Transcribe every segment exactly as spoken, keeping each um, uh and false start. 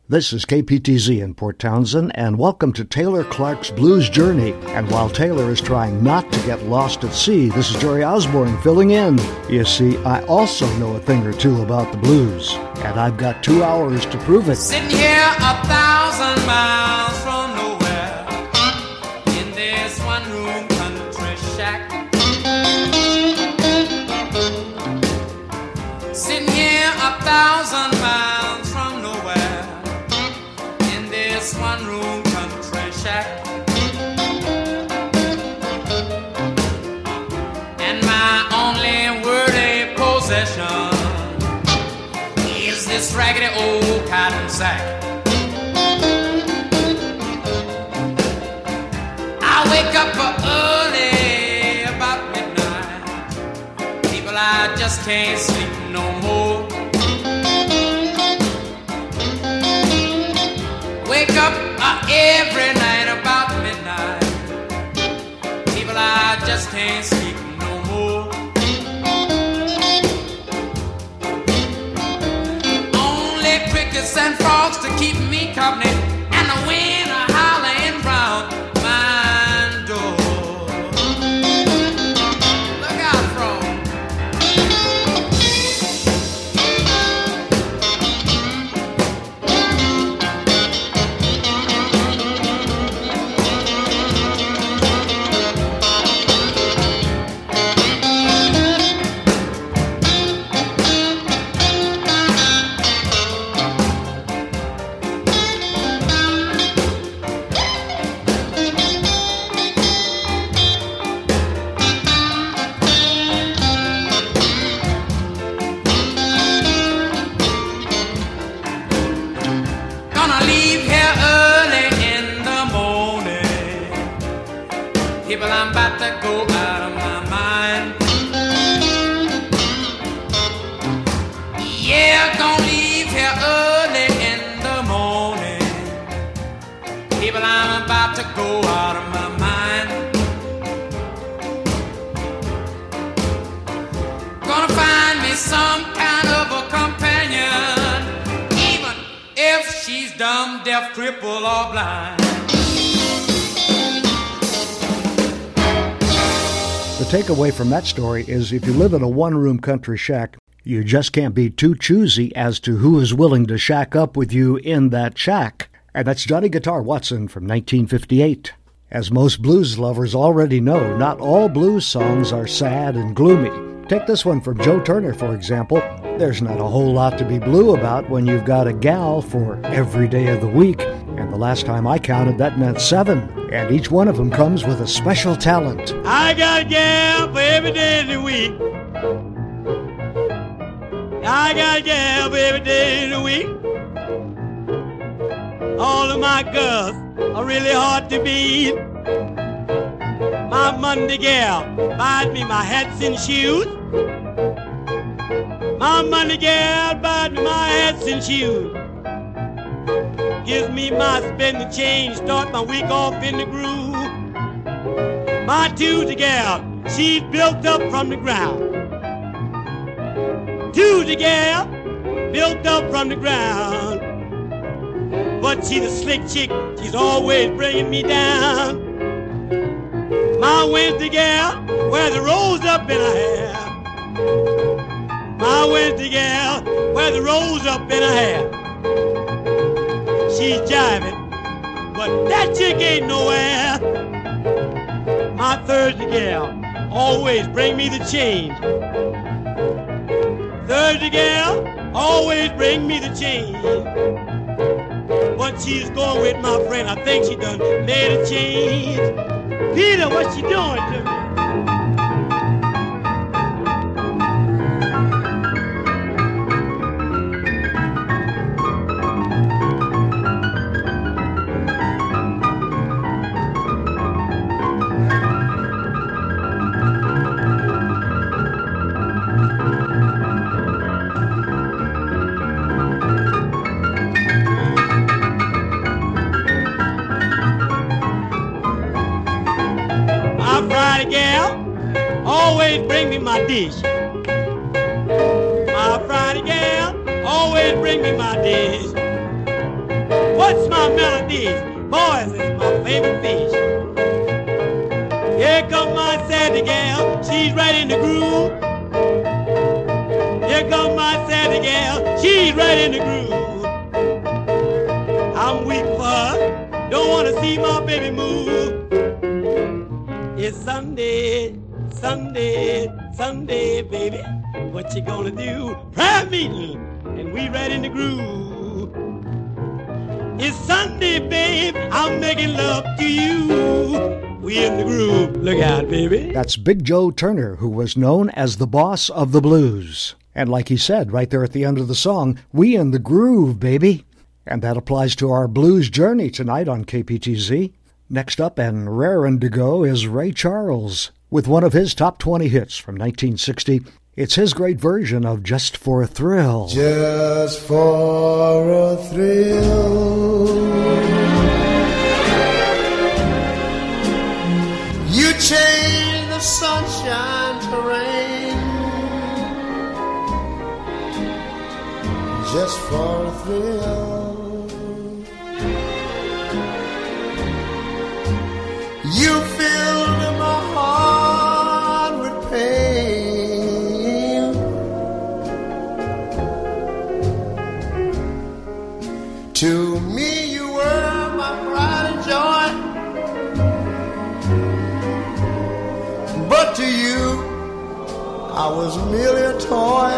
This is K P T Z in Port Townsend, and welcome to Taylor Clark's Blues Journey. And while Taylor is trying not to get lost at sea, this is Jerry Osborne filling in. You see, I also know a thing or two about the blues, and I've got two hours to prove it. Sitting here a thousand miles from nowhere, in this one-room country shack. Sitting here a thousand miles from nowhere, in this one-room country shack. And my only worthy possession is this raggedy old cotton sack. I wake up early about midnight. People, I just can't sleep no more. Wake up uh, every night about midnight. People, I just can't sleep no more. Only crickets and frogs to keep me company, and the wind a howling round my door. Look out, frog. Gonna leave here early in the morning. People, I'm about to go out of my mind. Yeah, gonna leave here early in the morning. People, I'm about to go out of my mind. Gonna find me some kind of a companion, even if she's dumb, deaf, crippled, or blind. The takeaway from that story is if you live in a one-room country shack, you just can't be too choosy as to who is willing to shack up with you in that shack. And that's Johnny Guitar Watson from nineteen fifty-eight. As most blues lovers already know, not all blues songs are sad and gloomy. Take this one from Joe Turner, for example. There's not a whole lot to be blue about when you've got a gal for every day of the week. And the last time I counted, that meant seven. And each one of them comes with a special talent. I got a gal for every day of the week. I got a gal for every day of the week. All of my girls are really hard to beat. My Monday gal buys me my hats and shoes. My Monday gal buys me my hats and shoes. Gives me my spend the change, start my week off in the groove. My Tuesday gal, she's built up from the ground. Tuesday gal, built up from the ground. But she's a slick chick, she's always bringing me down. My Wednesday gal wears the rose up in her hair. My Wednesday gal wears the rose up in her hair. She's jiving, but that chick ain't nowhere. My Thursday gal always bring me the change. Thursday gal always bring me the change. But she's going with my friend, I think she done made a change. Peter, what's she doing to me? Friday gal always bring me my dish. My Friday gal always bring me my dish. That's my melodies. Boys is my favorite fish. Here comes my Sandy gal, she's right in the groove. Here comes my Sandy gal, she's right in the groove. I'm weak for her, don't want to see my baby move. It's Sunday, Sunday, Sunday, baby. What you gonna do? Prayer meeting, and we right in the groove. It's Sunday, babe, I'm making love to you. We in the groove. Look out, baby. That's Big Joe Turner, who was known as the boss of the blues. And like he said right there at the end of the song, we in the groove, baby. And that applies to our blues journey tonight on K P T Z. Next up, and rarin' to go, is Ray Charles with one of his top twenty hits from nineteen sixty. It's his great version of Just for a Thrill. Just for a thrill, you change the sunshine to rain. Just for a thrill, you filled my heart with pain. To me you were my pride and joy, but to you I was merely a toy,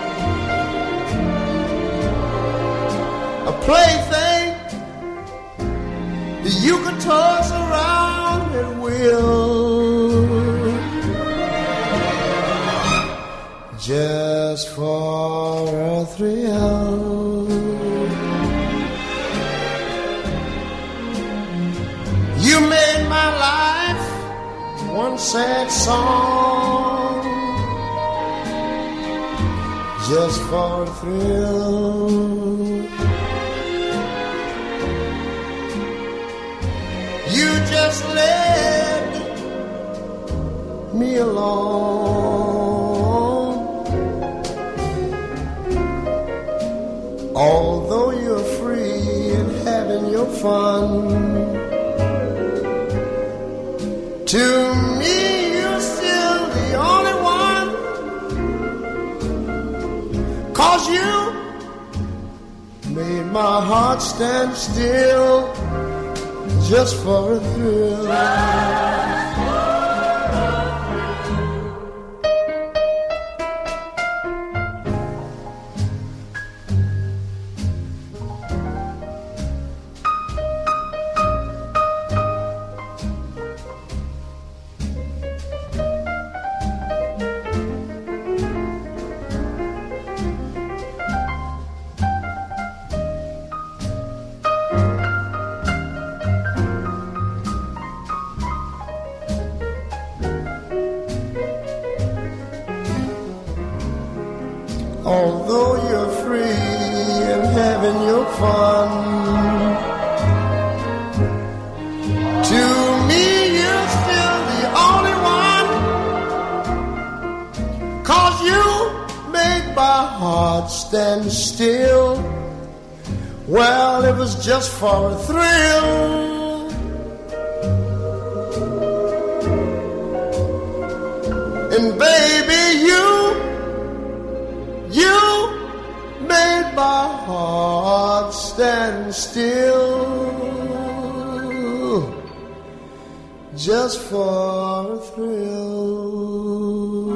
a plaything that you could toss around at will. Just for a thrill, you made my life one sad song. Just for a thrill, you just led me along. Although you're free and having your fun, to me you're still the only one. 'Cause you made my heart stand still. Just for a thrill. Although you're free and having your fun, to me you're still the only one. 'Cause you make my heart stand still. Well, it was just for a thrill. And baby, you You made my heart stand still. Just for a thrill.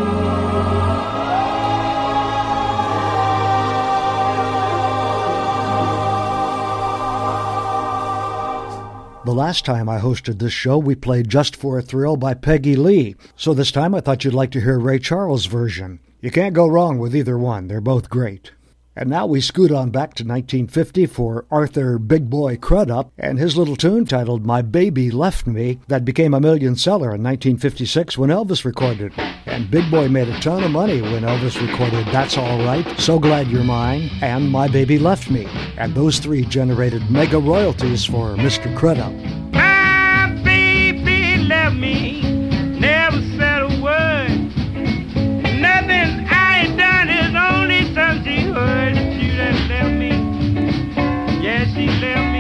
The last time I hosted this show, we played Just for a Thrill by Peggy Lee. So this time I thought you'd like to hear Ray Charles' version. You can't go wrong with either one. They're both great. And now we scoot on back to nineteen fifty for Arthur Big Boy Crudup and his little tune titled My Baby Left Me that became a million seller in nineteen fifty-six when Elvis recorded it. And Big Boy made a ton of money when Elvis recorded That's All Right, So Glad You're Mine, and My Baby Left Me. And those three generated mega royalties for Mister Crudup. My baby left me, never said a word. Nothing I ain't done is only something she heard. She that left me, yeah, she left me.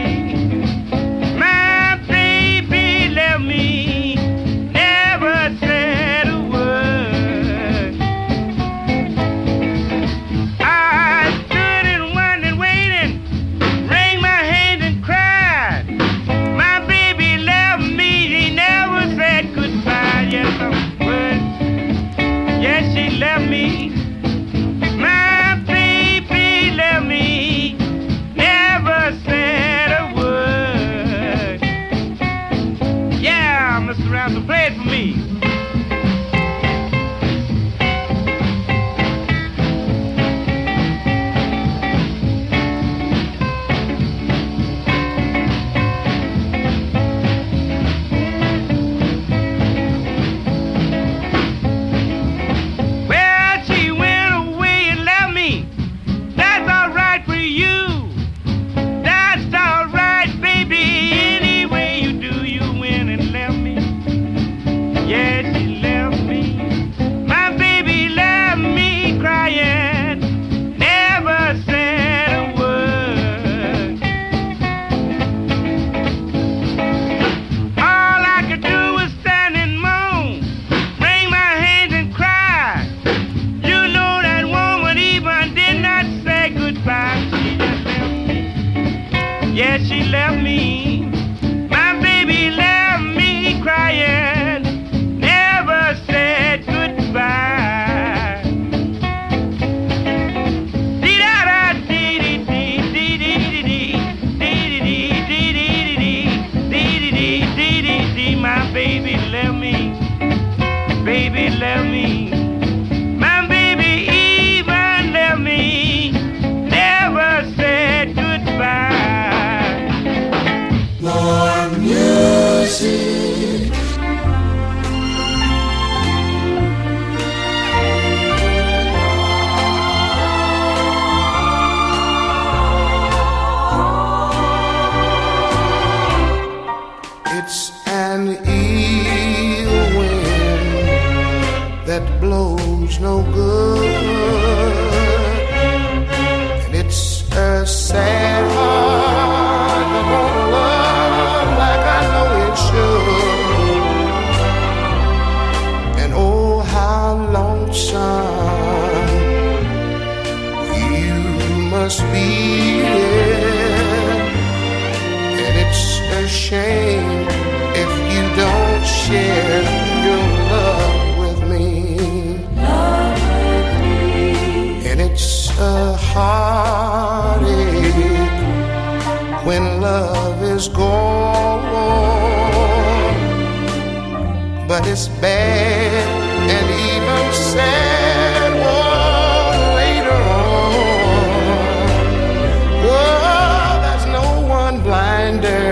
Yeah, she left me. My baby left me crying, never said goodbye. Dee-da-da-dee-dee-dee-dee-dee-dee-dee-dee-dee-dee-dee-dee-dee-dee-dee. My baby left me, baby left me. My baby even left me, never said goodbye. More music. It's an ill wind that blows no good, and it's a sad heart that won't love like I know it should. And oh, how lonesome you must be, and it's a shame if you don't share your love with me. Love with me. And it's a heartache when love is gone, but it's bad and even sad one later on. Oh, there's no one blinder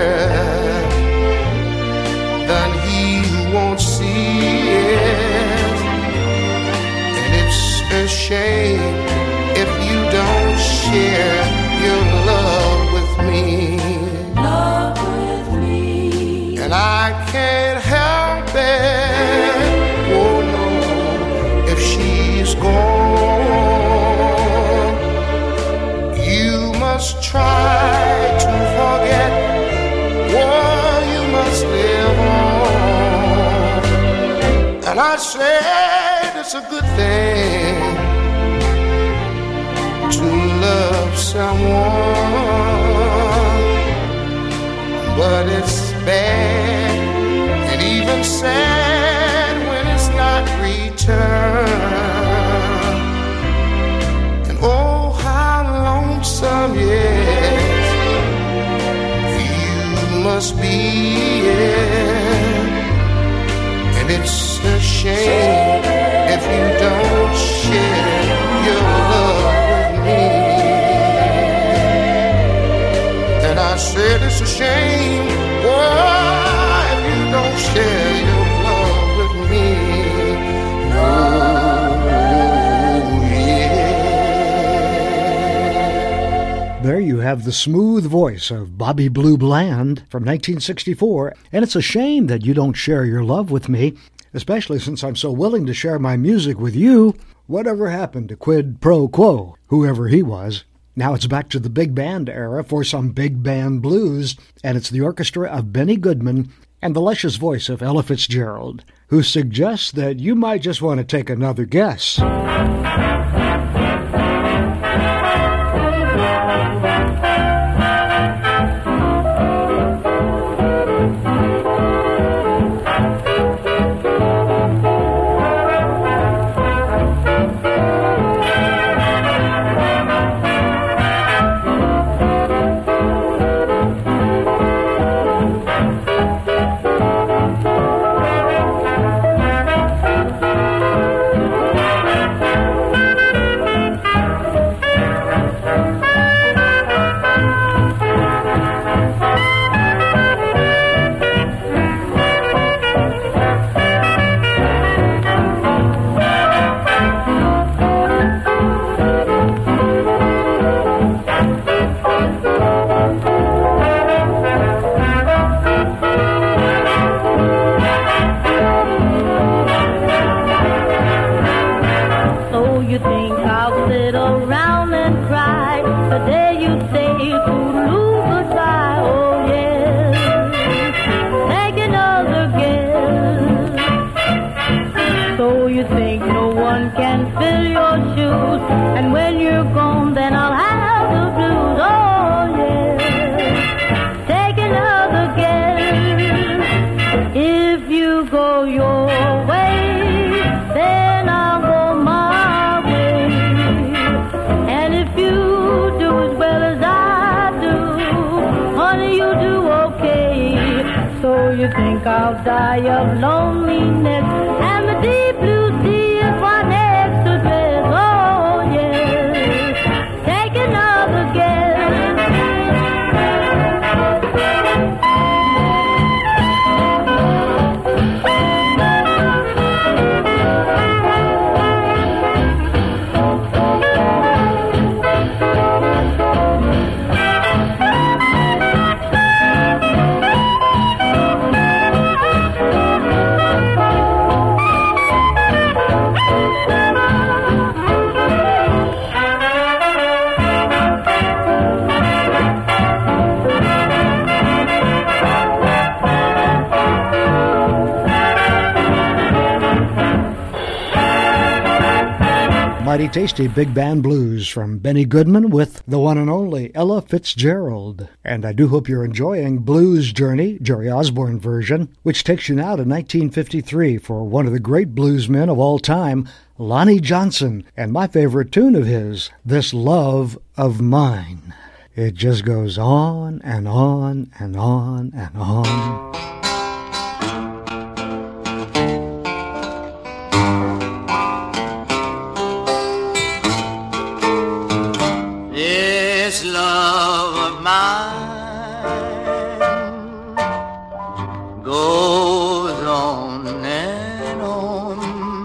than he who won't see it. And it's a shame if you don't share your love with me. Love with me. And I can't help it, oh no, if she's gone. You must try to forget, oh, you must live on. And I said it's a good thing to love someone, but it's bad and even sad when it's not returned. And oh, how lonesome, yes, you must be, yeah. And it's a shame if you don't share your love with me. And I said it's a shame, oh, if you don't share your love with me. Oh, yeah. There you have the smooth voice of Bobby Blue Bland from nineteen sixty-four, and it's a shame that you don't share your love with me, especially since I'm so willing to share my music with you. Whatever happened to Quid Pro Quo, whoever he was? Now it's back to the big band era for some big band blues, and it's the orchestra of Benny Goodman and the luscious voice of Ella Fitzgerald, who suggests that you might just want to take another guess. you think I'll die of loneliness, and the deep blue sea is right next to this. Oh yes, take another guess. Mighty tasty big band blues from Benny Goodman with the one and only Ella Fitzgerald. And I do hope you're enjoying Blues Journey, Jerry Osborne version, which takes you now to nineteen fifty-three for one of the great bluesmen of all time, Lonnie Johnson, and my favorite tune of his, This Love of Mine. It just goes on and on and on and on. This love of mine goes on and on,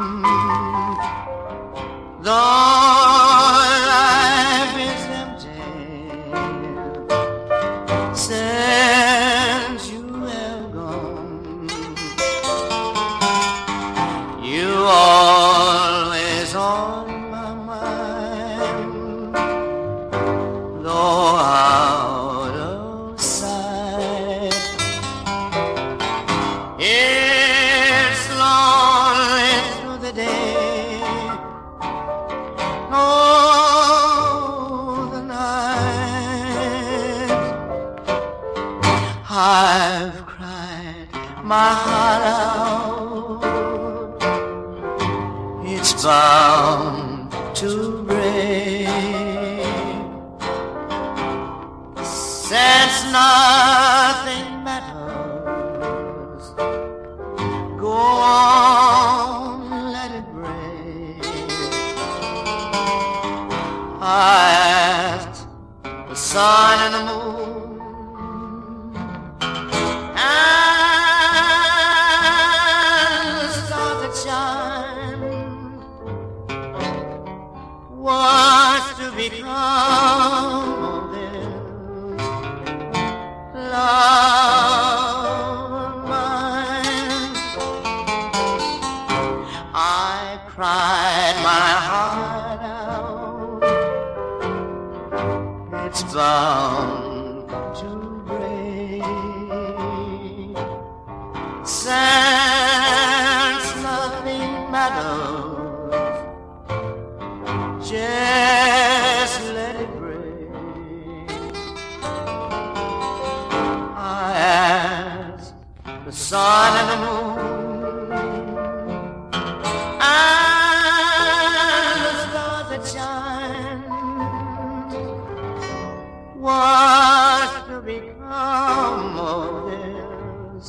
though life is empty since you have gone. You always on my mind, though out of sight. It's lonely through the day, oh, the night. I've cried my heart out, it's bound to break, since nothing matters. Go on, let it break. I asked the sun and the moon and the stars that shine, what's to become of this love of mine? I cried my heart out, it's bound to break, since nothing matters, just let it break. I asked the sun and the moon and the stars that shine, what's to become of this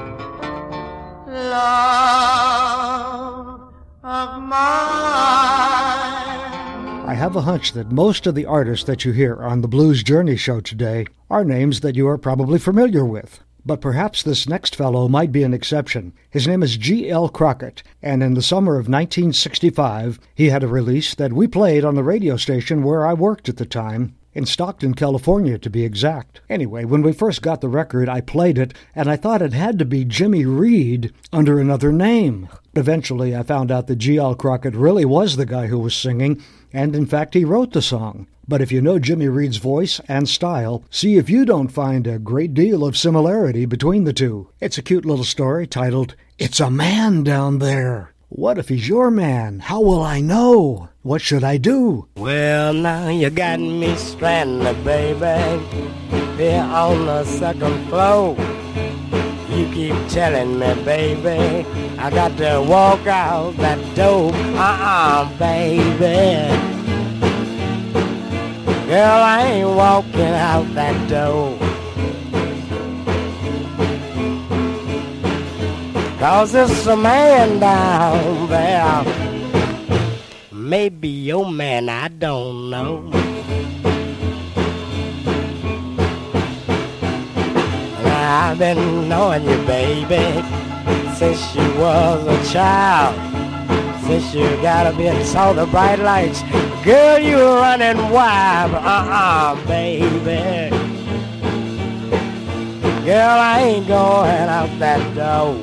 love of mine? I have a hunch that most of the artists that you hear on the Blues Journey show today are names that you are probably familiar with. But perhaps this next fellow might be an exception. His name is G L Crockett, and in the summer of nineteen sixty-five, he had a release that we played on the radio station where I worked at the time, in Stockton, California, to be exact. Anyway, when we first got the record, I played it, and I thought it had to be Jimmy Reed under another name. Eventually, I found out that G L Crockett really was the guy who was singing, and in fact, he wrote the song. But if you know Jimmy Reed's voice and style, see if you don't find a great deal of similarity between the two. It's a cute little story titled, It's a Man Down There. What if he's your man? How will I know? What should I do? Well, now you got me stranded, baby, here on the second floor. You keep telling me, baby, I got to walk out that door. Uh-uh, baby. Girl, I ain't walking out that door. 'Cause there's a man down there. Maybe your man, I don't know. I've been knowing you, baby, since you was a child. Since you got up and saw the bright lights, girl, you were running wild. Uh-uh, baby. Girl, I ain't going out that door.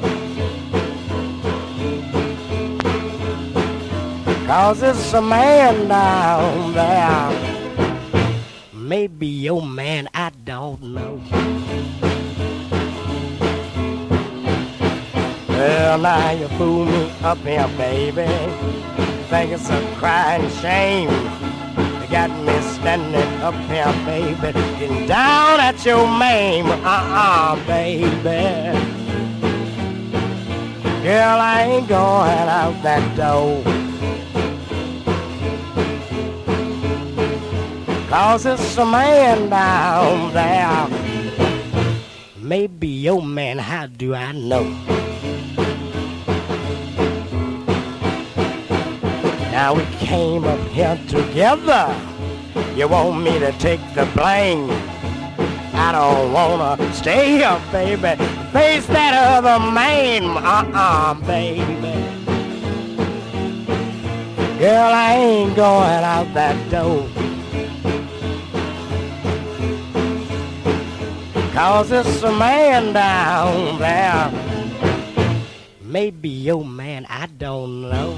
'Cause it's a man down there. Maybe your man, I don't know. Well, now you fool me up here, baby. Think it's a crying shame. You got me standing up here, baby, getting down at your mane. Uh-uh, baby. Girl, I ain't going out that door. 'Cause it's a man down there. Maybe your man, how do I know? Now we came up here together. You want me to take the blame? I don't wanna stay here, baby. Face that other man, uh-uh, baby. Girl, I ain't going out that door. 'Cause it's a man down there. Maybe your man, I don't know.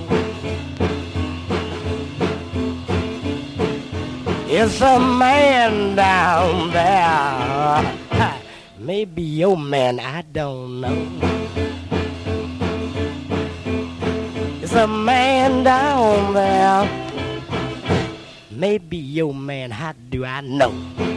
It's a man down there. Maybe your man, I don't know. It's a man down there. Maybe your man, how do I know?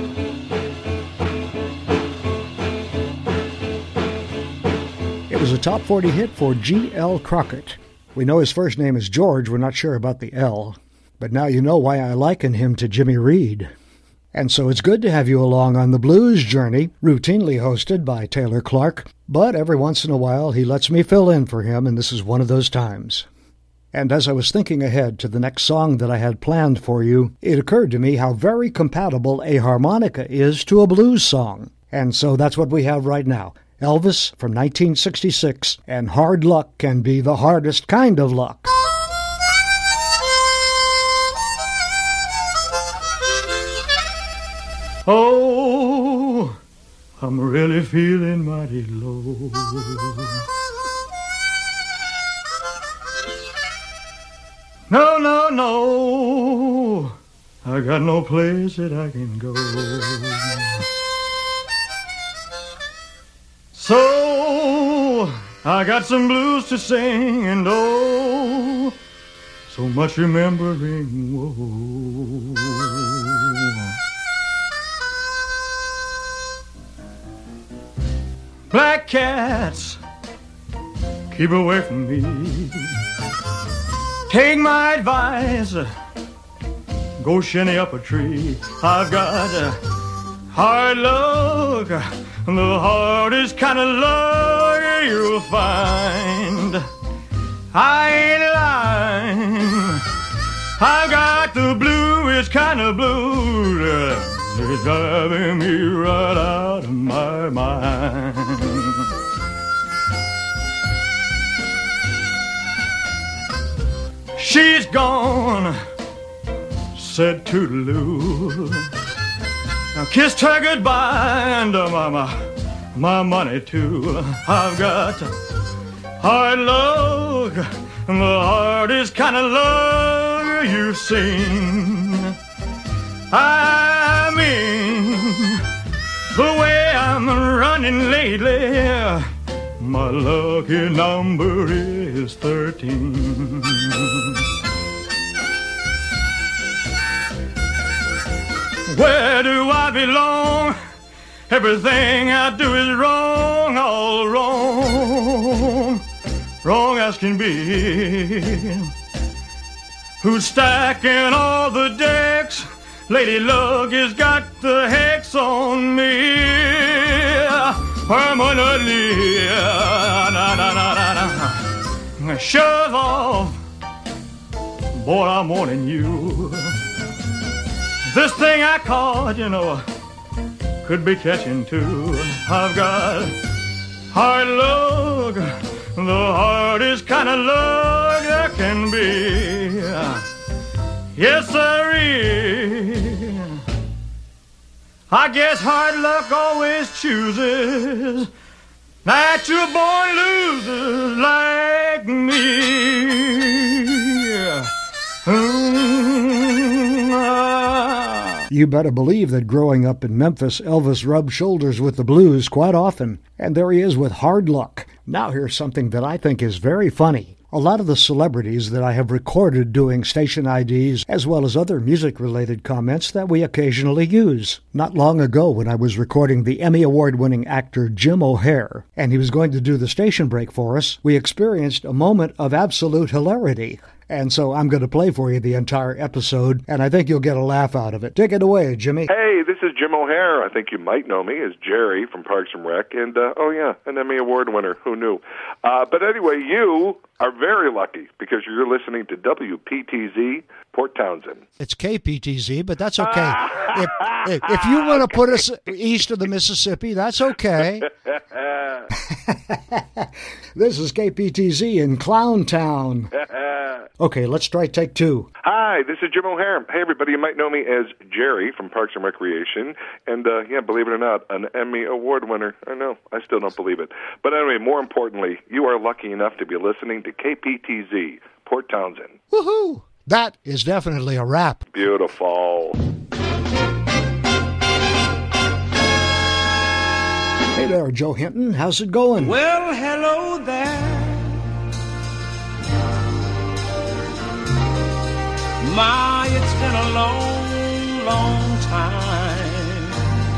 It was a top forty hit for G L Crockett. We know his first name is George, we're not sure about the L. But now you know why I liken him to Jimmy Reed. And so it's good to have you along on the blues journey, routinely hosted by Taylor Clark, but every once in a while he lets me fill in for him, and this is one of those times. And as I was thinking ahead to the next song that I had planned for you, it occurred to me how very compatible a harmonica is to a blues song. And so that's what we have right now. Elvis from nineteen sixty-six, and Hard Luck Can Be the Hardest Kind of Luck. Oh, I'm really feeling mighty low. No, no, no, I got no place that I can go. So, I got some blues to sing, and oh, so much remembering, whoa. Black cats, keep away from me. Take my advice, go shinny up a tree. I've got uh, hard luck, the hardest kind of luck you'll find. I ain't lying, I've got the bluest kind of blues. It's driving me right out of my mind. She's gone, said toodaloo. Now kissed her goodbye and uh, my, my, my money too. I've got hard luck, the hardest kind of luck you've seen. I mean, the way I'm running lately, my lucky number is thirteen. Where do I belong? Everything I do is wrong, all wrong, wrong as can be. Who's stacking all the decks? Lady Luck has got the hex on me permanently. Na, na, na, na, shove off. Boy, I'm warning you. This thing I call, you know, could be catching too. I've got hard luck, the hardest kind of luck there can be. Yes, sirree. I guess hard luck always chooses natural born losers like me. Mm, ah. You better believe that growing up in Memphis, Elvis rubbed shoulders with the blues quite often. And there he is with Hard Luck. Now here's something that I think is very funny. A lot of the celebrities that I have recorded doing station I Ds, as well as other music-related comments that we occasionally use. Not long ago, when I was recording the Emmy Award-winning actor Jim O'Heir, and he was going to do the station break for us, we experienced a moment of absolute hilarity. And so I'm going to play for you the entire episode, and I think you'll get a laugh out of it. Take it away, Jimmy. Hey, this is Jim O'Heir. I think you might know me as Jerry from Parks and Rec. And, uh, oh, yeah, an Emmy Award winner. Who knew? Uh, but anyway, you are very lucky because you're listening to W P T Z, Port Townsend. It's K P T Z, but that's okay. if, if, if you want to put us east of the Mississippi, that's okay. This is K P T Z in Clown Town. Okay, let's try take two. Hi, this is Jim O'Heir. Hey, everybody, you might know me as Jerry from Parks and Recreation. And, uh, yeah, believe it or not, an Emmy Award winner. I know, I still don't believe it. But anyway, more importantly, you are lucky enough to be listening to K P T Z, Port Townsend. Woohoo! That is definitely a wrap. Beautiful. Hey there, Joe Hinton. How's it going? Well, hello there. My, it's been a long, long time.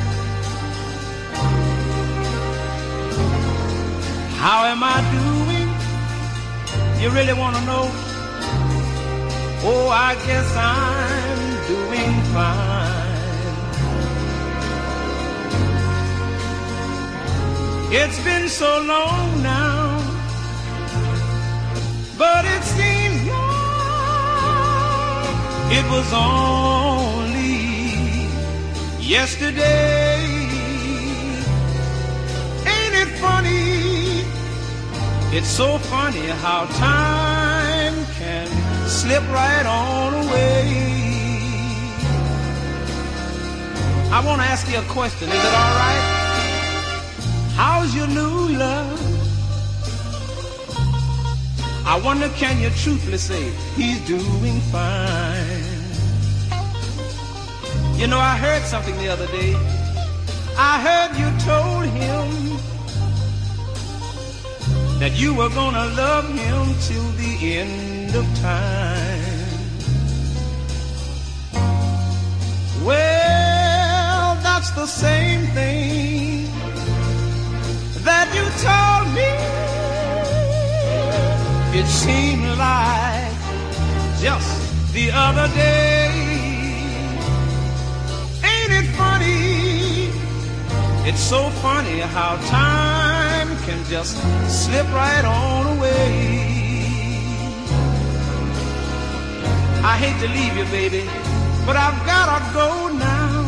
How am I doing? You really want to know? Oh, I guess I'm doing fine. It's been so long now, but it seems long. It was only yesterday. Ain't it funny? It's so funny how time can slip right on away. I want to ask you a question. Is it all right? How's your new love? I wonder, can you truthfully say he's doing fine? You know, I heard something the other day. I heard you told him that you were gonna love him till the end of time. Well, that's the same thing that you told me. It seemed like just the other day. Ain't it funny? It's so funny how time can just slip right on away. I hate to leave you, baby, but I've gotta go now.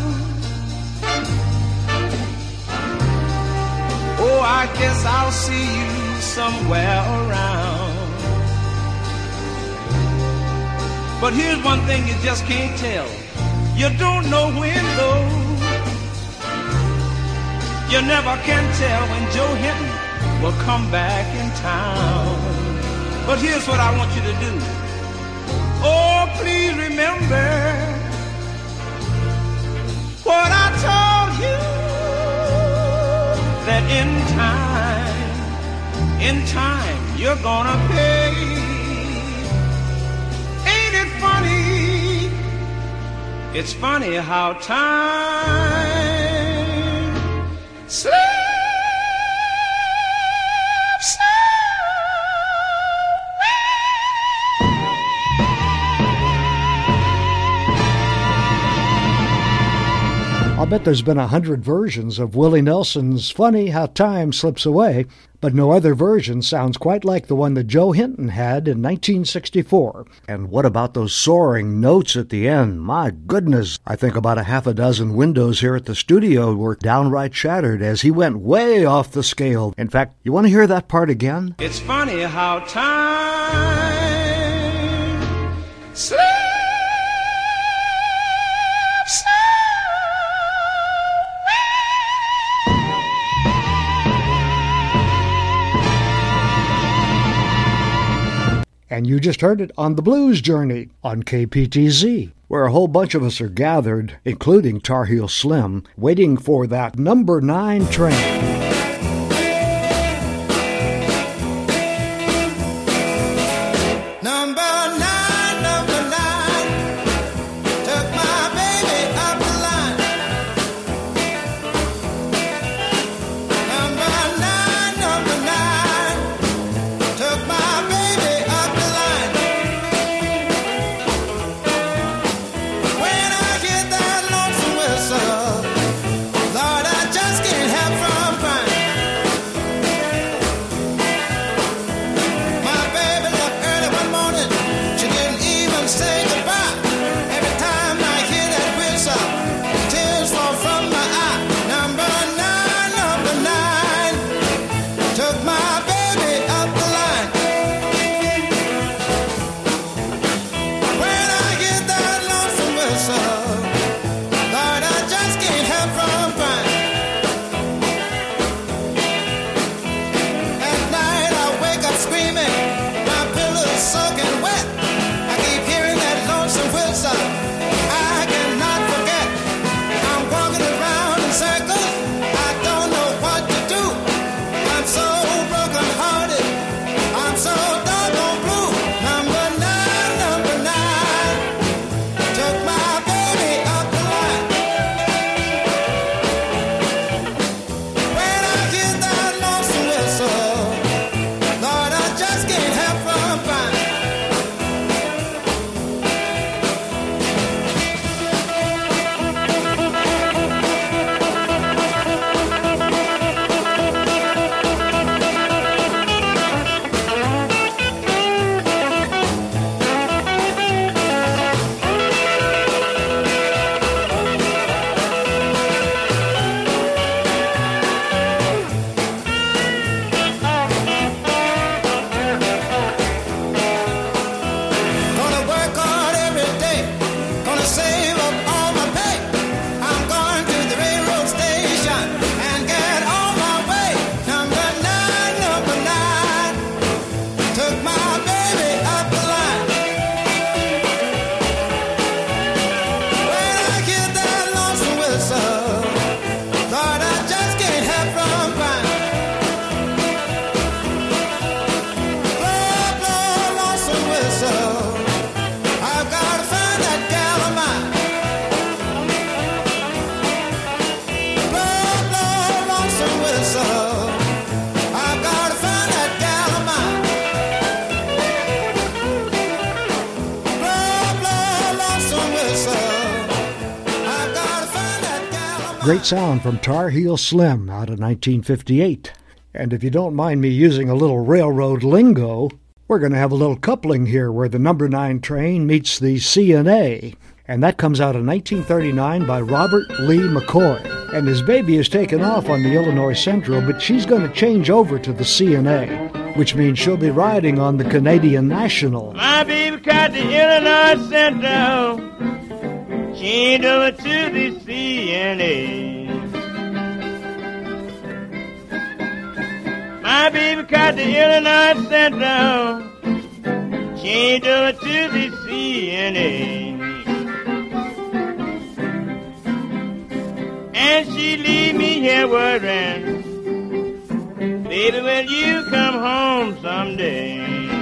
Oh, I guess I'll see you somewhere around. But here's one thing you just can't tell. You don't know when, though. You never can tell when Joe Hinton will come back in town. But here's what I want you to do. Oh, please remember what I told you, that in time, in time, you're gonna pay. Ain't it funny? It's funny how time slips I'll bet there's been a hundred versions of Willie Nelson's Funny How Time Slips Away, but no other version sounds quite like the one that Joe Hinton had in nineteen sixty-four. And what about those soaring notes at the end? My goodness, I think about a half a dozen windows here at the studio were downright shattered as he went way off the scale. In fact, you want to hear that part again? It's funny how time slips. And you just heard it on The Blues Journey on K P T Z, where a whole bunch of us are gathered, including Tar Heel Slim, waiting for that number nine train. Great sound from Tar Heel Slim out of nineteen fifty-eight. And if you don't mind me using a little railroad lingo, we're going to have a little coupling here where the number nine train meets the C and A. And that comes out in nineteen thirty-nine by Robert Lee McCoy. And his baby is taken off on the Illinois Central, but she's going to change over to the C and A, which means she'll be riding on the Canadian National. My baby caught the Illinois Central, changed over to the C and A. My baby caught the Illinois Central, changed over to the C and A. And she leave me here worrying, baby, will you come home someday?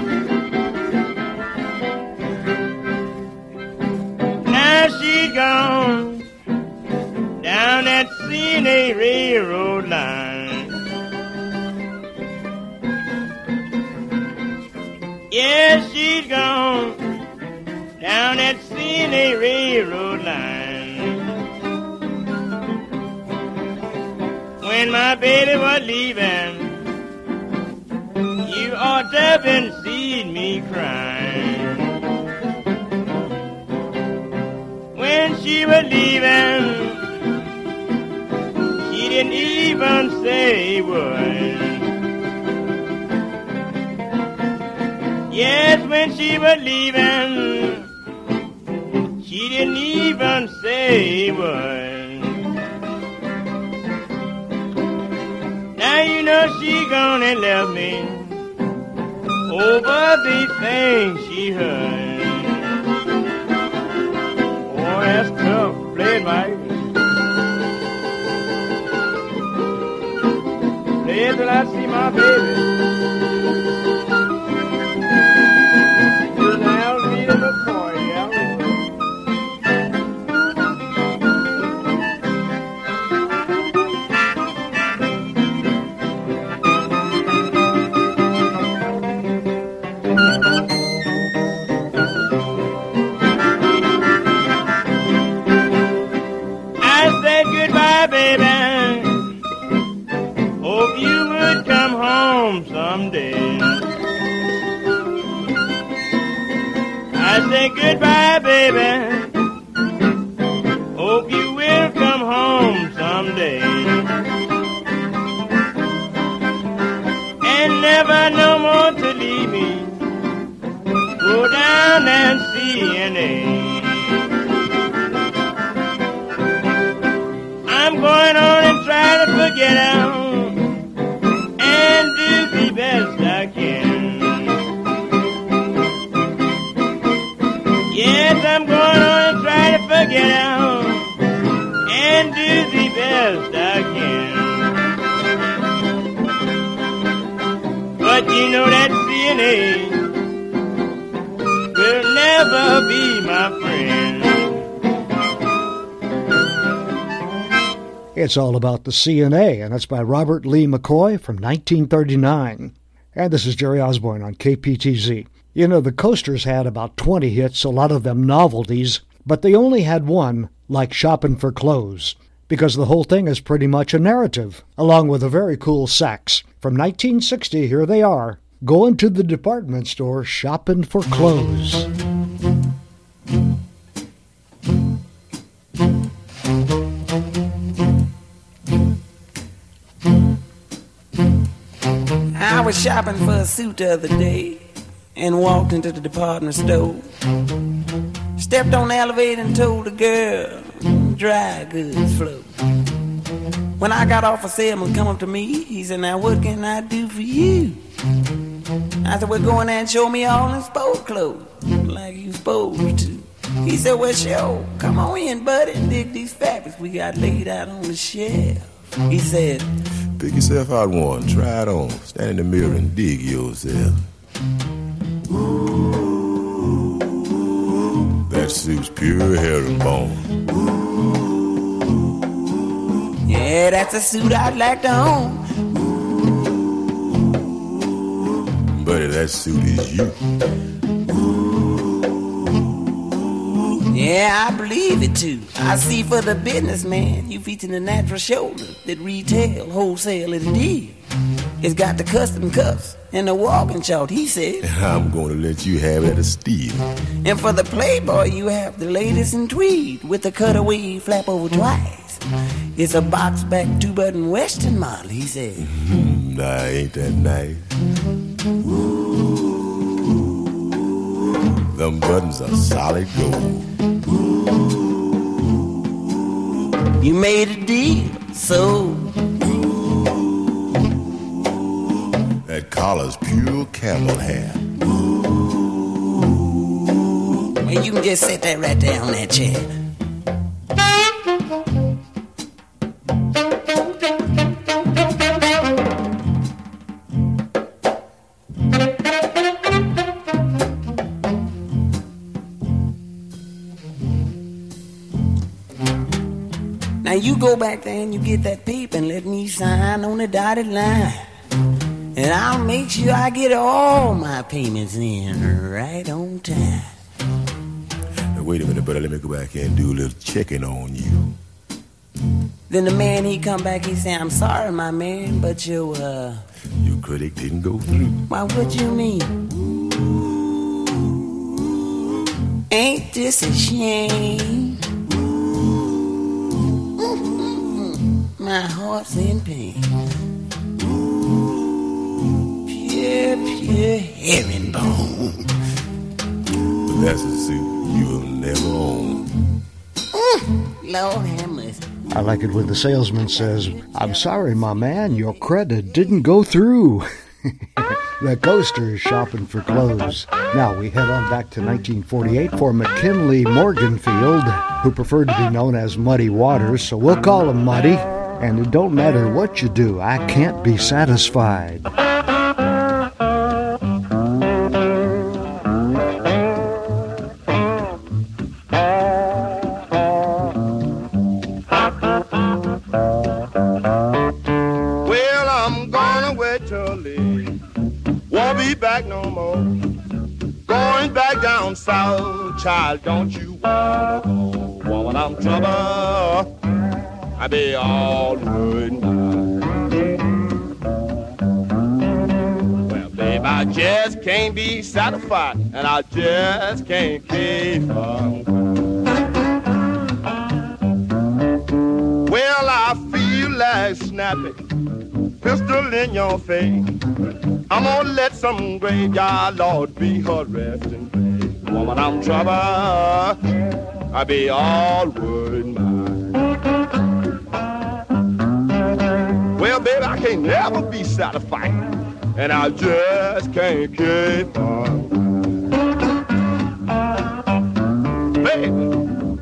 Now she's gone down that C and A railroad line. Yeah, she's gone down that C and A railroad line. when my baby was leaving, you ought to have been seen me crying. When she was leaving, she didn't even say a word. Yes, when she was leaving, she didn't even say a word. Now you know she gone and left me over the things she heard. Oh, that's tough. Play it, Mike. Play it till I see my baby. Just now, Rita McCoy, yeah. Say goodbye, baby. Hope you will come home someday. And never no more to leave me. Go down and see an A. I'm going on and try to forget her and do the best I can. Yes, I'm going on and try to forget out and do the best I can. But you know that C N A will never be my friend. It's all about the C N A, and that's by Robert Lee McCoy from nineteen thirty-nine. And this is Jerry Osborne on K P T Z. You know, the Coasters had about twenty hits, a lot of them novelties, but they only had one, like Shopping for Clothes, because the whole thing is pretty much a narrative, along with a very cool sax. From nineteen sixty, here they are, going to the department store shopping for clothes. I was shopping for a suit the other day and walked into the department store. Stepped on the elevator and told the girl, dry goods flow. When I got off, a salesman come up to me. He said, now what can I do for you? I said, well, go in there and show me all in sport clothes, like you supposed to. He said, well, sure, come on in, buddy, and dig these fabrics we got laid out on the shelf. He said, pick yourself out one, try it on, stand in the mirror and dig yourself. Ooh, that suit's pure herringbone. Yeah, that's a suit I'd like to own. Ooh, buddy, that suit is you. Yeah, I believe it too. I see for the businessman, you featuring the natural shoulder that retail, wholesale is a deal. It's got the custom cuffs and the walking short, he said. I'm going to let you have it at a steal. And for the playboy, you have the latest in tweed with the cutaway flap over twice. It's a box back two-button western model, he said. Mm, nah, ain't that nice? Ooh, them buttons are solid gold. You made a deal, so that collar's pure camel hair. Well, you can just sit there right there on that chair. Now you go back there and you get that paper and let me sign on the dotted line. And I'll make sure I get all my payments in right on time. Now wait a minute, brother, let me go back here and do a little checking on you. Then the man, he come back, he say, I'm sorry, my man, but you, uh... your credit didn't go through. Why, what you mean? Ain't this a shame? Mm-hmm. My heart's in pain. Pure, pure herringbone. But that's a suit you'll never own. Mm, Lord have mercy. I like it when the salesman says, I'm sorry, my man, your credit didn't go through. The Coaster is shopping for clothes. Now we head on back to nineteen forty-eight for McKinley Morganfield, who preferred to be known as Muddy Waters, so we'll call him Muddy. And it don't matter what you do, I can't be satisfied. Back no more. Going back down south, child, don't you wanna go? Woman, I'm trouble. I be all good now. Well, babe, I just can't be satisfied, and I just can't keep on. Well, I feel like snapping, pistol in your face. I'm gonna let some graveyard Lord be her resting place. Woman, I'm trouble. I be all worried mine. Well, baby, I can't never be satisfied, and I just can't keep on. Baby.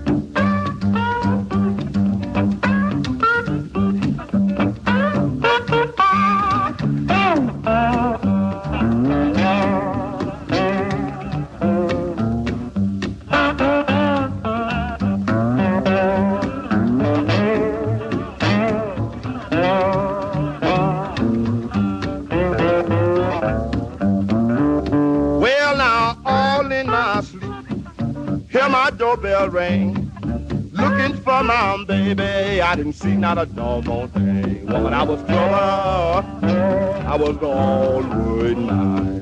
Doorbell rang, looking for my baby. I didn't see not a doggone thing. Woman, I was trouble. I was all worried mine.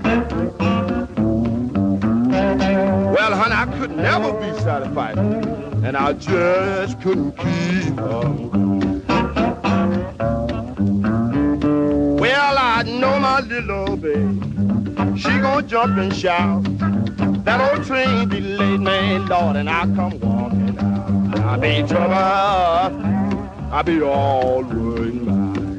Well, honey, I could never be satisfied, and I just couldn't keep on. Well, I know my little baby, she gonna jump and shout. That old train be late, man, Lord, and I come walking out. I be in trouble, I be all worried mine.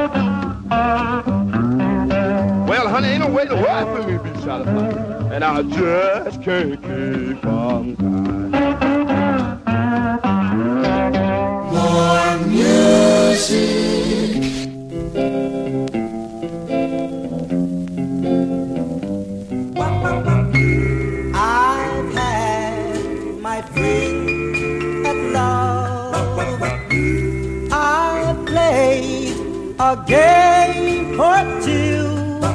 Well, honey, ain't no way to work for me to be satisfied, and I just can't keep on crying. More music. A game or two,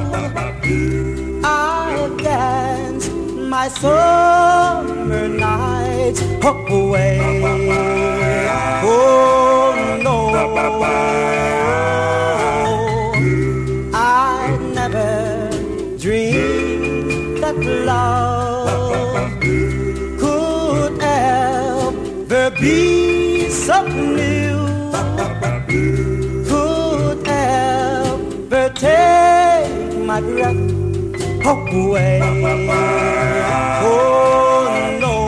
I've danced my summer nights away. Oh no, I never dreamed that love could ever be so new. Take my breath away. Oh no,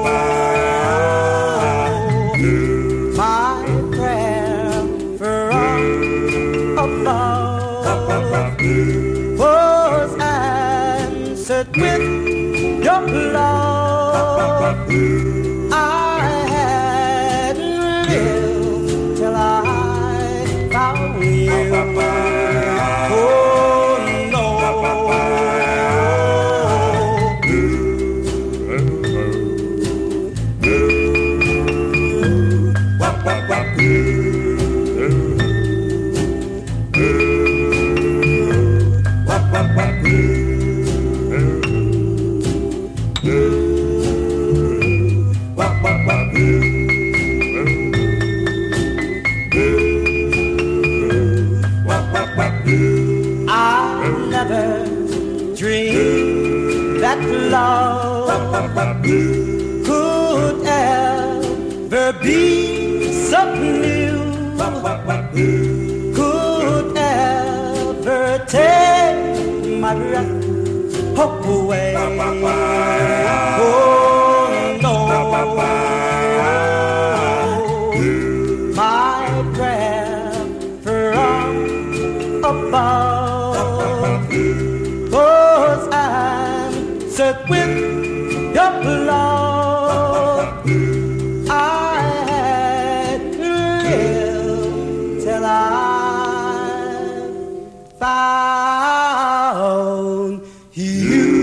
my prayer from above was answered with your love. I hadn't lived till I found you. love could ever be something new, could ever take my breath away. Oh no, my prayer from above was answered with your love. I had to live till I found you.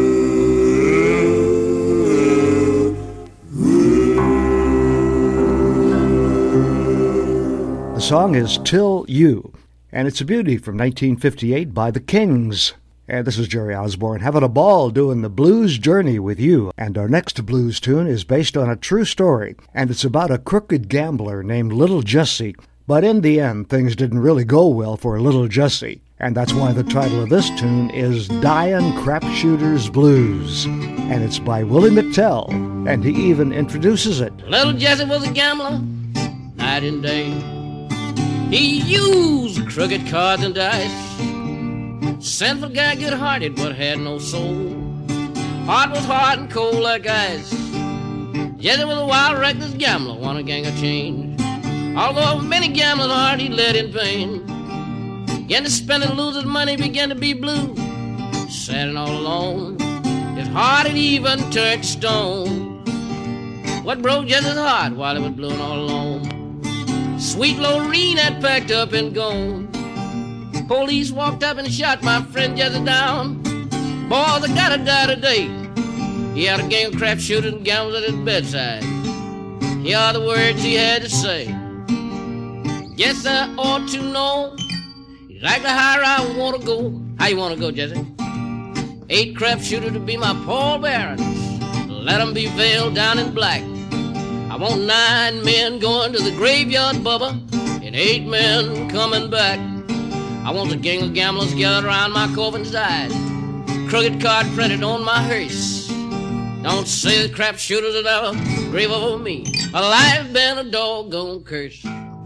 The song is Till You, and it's a beauty from nineteen fifty-eight by the Kings. And this is Jerry Osborne having a ball doing the blues journey with you. And our next blues tune is based on a true story, and it's about a crooked gambler named Little Jesse. But in the end, things didn't really go well for Little Jesse, and that's why the title of this tune is Dyin' Crapshooters Blues. And it's by Willie McTell, and he even introduces it. Little Jesse was a gambler, night and day. He used crooked cards and dice. Sinful guy, good-hearted, but had no soul. Heart was hard and cold like ice. Jesse was a wild, reckless gambler, won a gang of change. Although many gamblers' heart he led in vain. Began to spend and lose his money, began to be blue. Sad and all alone, his heart had even turned stone. What broke Jesse's heart while he was blue and all alone? Sweet Lorene had packed up and gone. Police walked up and shot my friend Jesse down. Boys, I gotta die today. He had a gang of crap shooters and gamblers at his bedside. Here are the words he had to say. Guess I ought to know exactly how I wanna go. How you wanna go, Jesse? Eight crap shooters to be my pallbearers. Let 'em be veiled down in black. I want nine men going to the graveyard, Bubba, and eight men coming back. I want a gang of gamblers gathered around my coffin side. Crooked card printed on my hearse. Don't say the crap shooters will ever grave over me. My life been a doggone curse.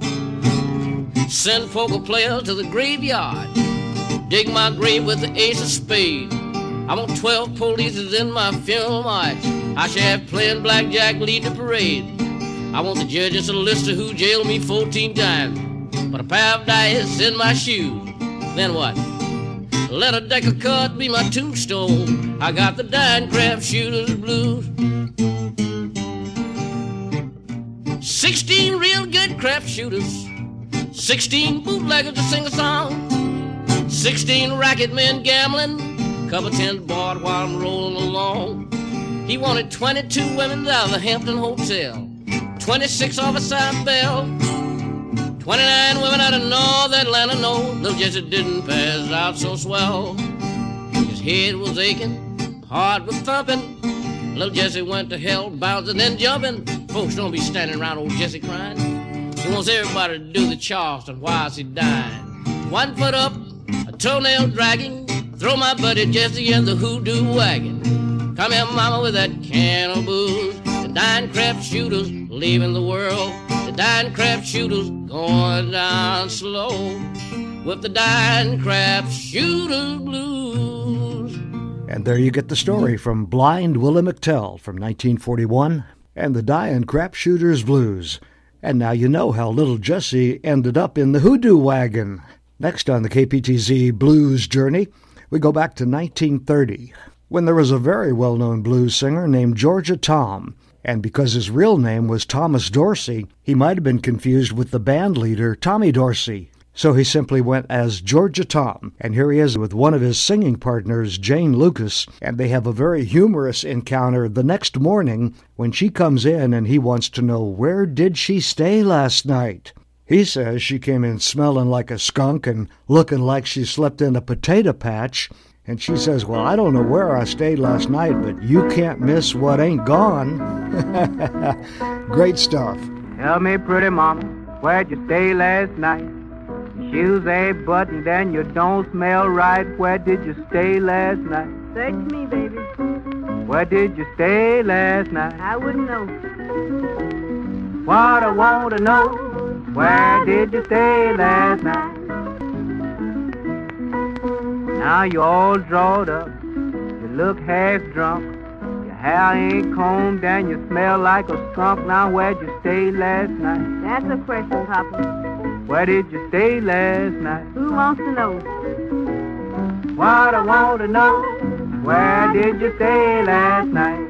Send poker players to the graveyard. Dig my grave with the ace of spades. I want twelve polices in my funeral march. I shall have playing blackjack lead the parade. I want the judge and solicitor who jailed me fourteen times. Put a pair of dice in my shoes. Then what? Let a deck of cards be my tombstone. I got the Dyin' Crapshooters Blues. Sixteen real good crap shooters. Sixteen bootleggers to sing a song. Sixteen racket men gambling. Couple tens bought while I'm rolling along. He wanted twenty-two women out of the Hampton Hotel. Twenty-six off a South Bell. Twenty-nine women out of North Atlanta. No, Little Jesse didn't pass out so swell. His head was aching, heart was thumping. Little Jesse went to hell, bouncing and jumping. Folks don't be standing around old Jesse crying. He wants everybody to do the Charleston whilst he dying. One foot up, a toenail dragging. Throw my buddy Jesse in the hoodoo wagon. Come here, mama, with that can of booze. The Dyin' Crapshooters leaving the world. The Dyin' Crapshooters going down slow. With the Dyin' Crapshooters Blues. And there you get the story from Blind Willie McTell from nineteen forty-one and the Dyin' Crapshooters Blues. And now you know how Little Jesse ended up in the hoodoo wagon. Next on the K P T Z Blues Journey, we go back to nineteen thirty, when there was a very well-known blues singer named Georgia Tom. And because his real name was Thomas Dorsey, he might have been confused with the band leader, Tommy Dorsey. So he simply went as Georgia Tom. And here he is with one of his singing partners, Jane Lucas, and they have a very humorous encounter the next morning when she comes in and he wants to know, where did she stay last night? He says she came in smelling like a skunk and looking like she slept in a potato patch. And she says, well, I don't know where I stayed last night, but you can't miss what ain't gone. Great stuff. Tell me, pretty mama, where'd you stay last night? Shoes ain't buttoned and you don't smell right. Where did you stay last night? Search me, baby. Where did you stay last night? I wouldn't know. What I want to know, where did you stay last night? Now you all drawed up, you look half drunk. Your hair ain't combed and you smell like a skunk. Now where'd you stay last night? That's a question, Papa. Where did you stay last night? Who wants to know? What I want to know, where did you stay last night?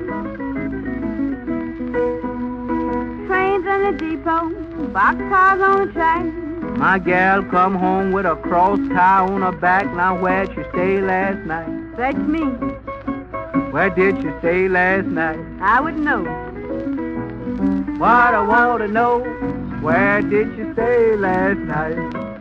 Trains on the depot, boxcars on the track. My gal come home with a cross tie on her back. Now where'd you stay last night? That's me. Where did you stay last night? I wouldn't know. What I want to know, where did you stay last night?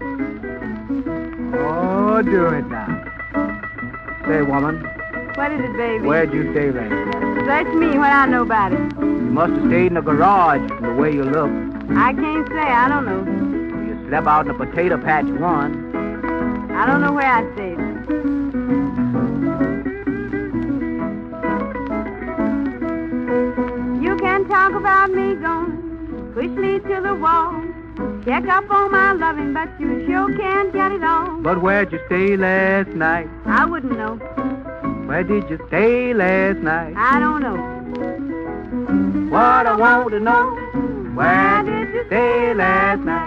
Oh, do it now. Say, woman. What is it, baby? Where'd you stay last night? That's me. What I know about it? You must have stayed in the garage from the way you look. I can't say. I don't know. You slept out in the potato patch one. I don't know where I stayed. You can talk about me going, push me to the wall. Check up on my loving, but you sure can't get it all. But where'd you stay last night? I wouldn't know. Where did you stay last night? I don't know. What I want to know, where did you stay last night?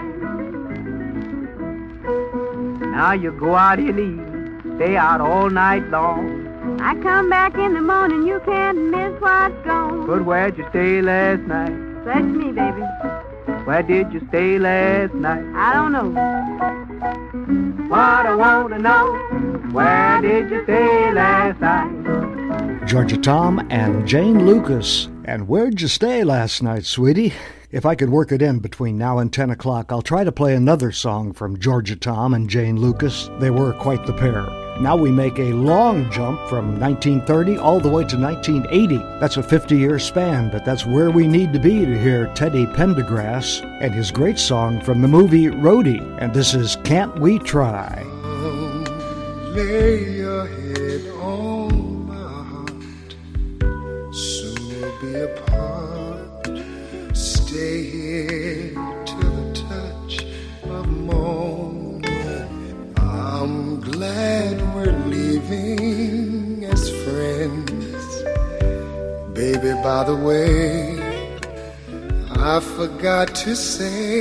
Now you go out in the evening, stay out all night long. I come back in the morning, you can't miss what's gone. But where'd you stay last night? That's me, baby. Where did you stay last night? I don't know. What I want to know, where did you stay last night? Georgia Tom and Jane Lucas. And where'd you stay last night, sweetie? If I could work it in between now and ten o'clock, I'll try to play another song from Georgia Tom and Jane Lucas. They were quite the pair. Now we make a long jump from nineteen thirty all the way to nineteen eighty. That's a fifty-year span, but that's where we need to be to hear Teddy Pendergrass and his great song from the movie Roadie. And this is Can't We Try? Lay your head on my heart, soon we'll be apart. Stay here till the touch of morning. I'm glad we're leaving as friends. Baby, by the way, I forgot to say,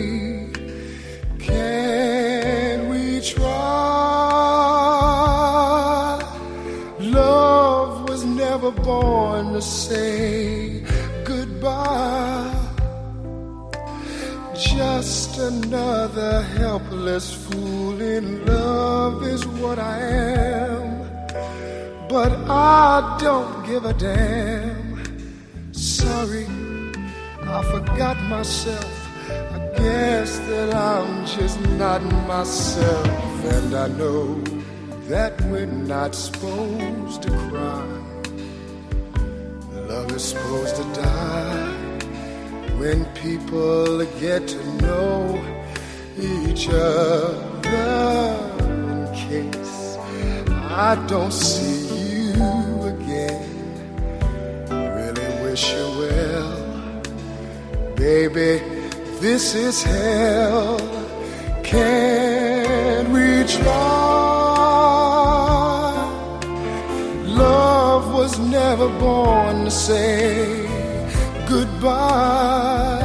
can we try? Love was never born to say goodbye. Just another helpless fool in love is what I am. But I don't give a damn. Sorry, I forgot myself. I guess that I'm just not myself. And I know that we're not supposed to cry. Love is supposed to die when people get to know each other. In case I don't see you again, really wish you well. Baby, this is hell. Can we try? Love was never born to say goodbye.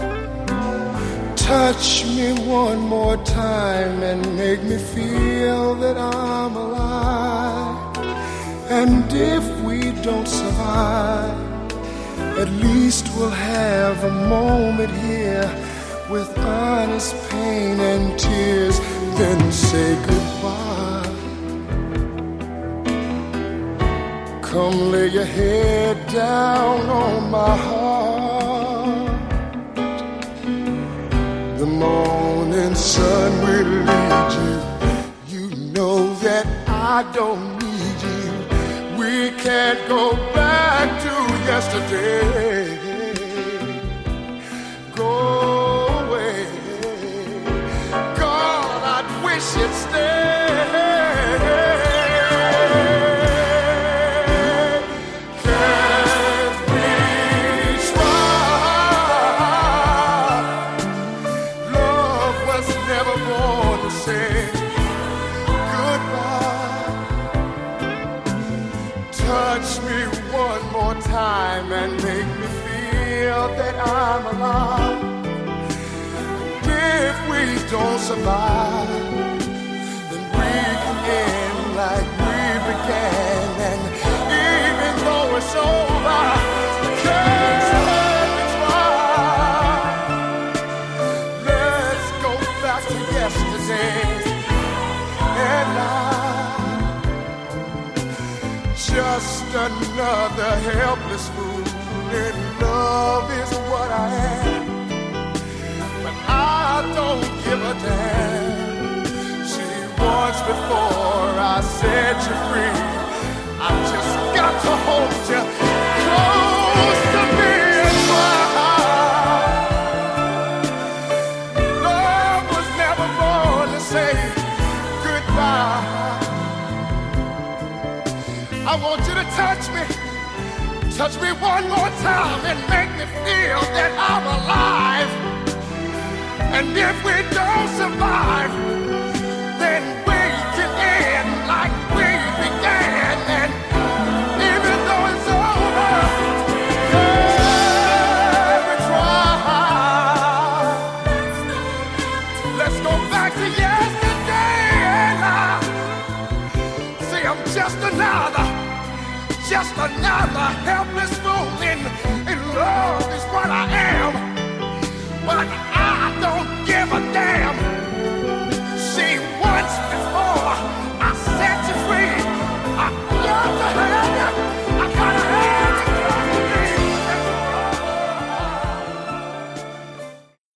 Touch me one more time and make me feel that I'm alive. And if we don't survive, at least we'll have a moment here with honest pain and tears, then say goodbye. Come lay your head down on my heart. The morning sun will lead you. You know that I don't need you. We can't go back to yesterday. Go away. God, I wish you'd stay. Can apart. If we don't survive, then we can end like we began. And even though it's over, can we try? Let's go back to yesterday. And I, just another helpless fool, and love is what I am. But I don't give a damn. See, once before I set you free, I just got to hold you close to me and try. Love was never born to say goodbye. I want you to touch me, touch me one more time and make me feel that I'm alive. And if we don't survive, then we can end like we began. And even though it's over, can we try? Let's go back to yesterday. And I say I'm just another, just another helpless fool. And, and love is what I am. But